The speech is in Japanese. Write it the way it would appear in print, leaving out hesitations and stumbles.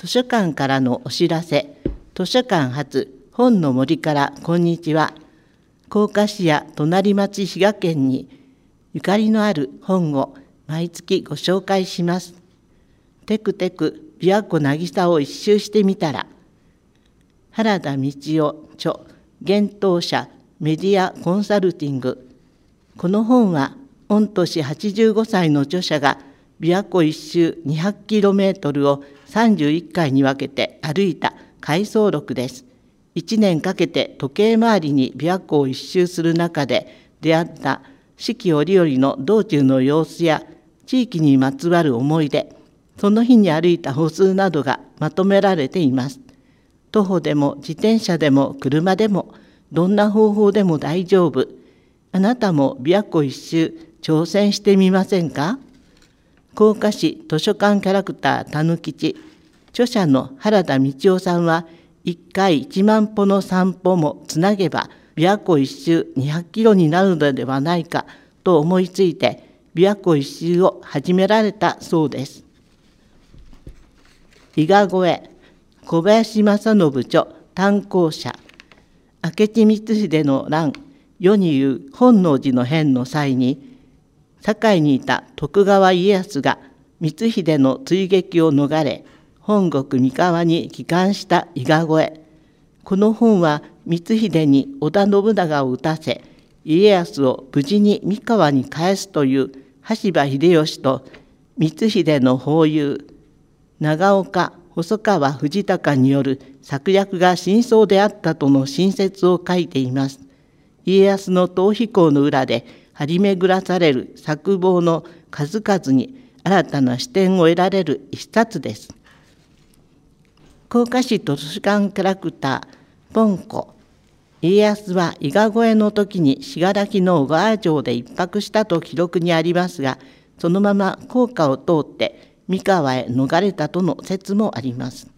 図書館からのお知らせ。図書館発本の森からこんにちは。甲賀市や隣町滋賀県にゆかりのある本を毎月ご紹介します。テクテク琵琶湖渚を一周してみたら、原田道夫著、現当社メディアコンサルティング。この本は御年85歳の著者が琵琶湖一周 200km を31回に分けて歩いた回想録です。1年かけて時計回りに琵琶湖を一周する中で出会った四季折々の道中の様子や地域にまつわる思い出、その日に歩いた歩数などがまとめられています。徒歩でも自転車でも車でもどんな方法でも大丈夫。あなたも琵琶湖一周挑戦してみませんか？甲賀市図書館キャラクターたぬきち、著者の原田道夫さんは1回1万歩の散歩もつなげば琵琶湖一周200キロになるのではないかと思いついて琵琶湖一周を始められたそうです。伊賀越え、小林正信著、炭鉱者。明智光秀の乱、世に言う本能寺の変の際に、堺にいた徳川家康が光秀の追撃を逃れ、本国三河に帰還した伊賀越え。この本は光秀に織田信長を討たせ、家康を無事に三河に返すという羽柴秀吉と光秀の胞友、長岡細川藤孝による策略が真相であったとの新説を書いています。家康の逃避行の裏で張り巡らされる策謀の数々に新たな視点を得られる一冊です。甲賀市図書館キャラクター、ポンコ。家康は伊賀越えの時に信楽の小川城で一泊したと記録にありますが、そのまま甲賀を通って三河へ逃れたとの説もあります。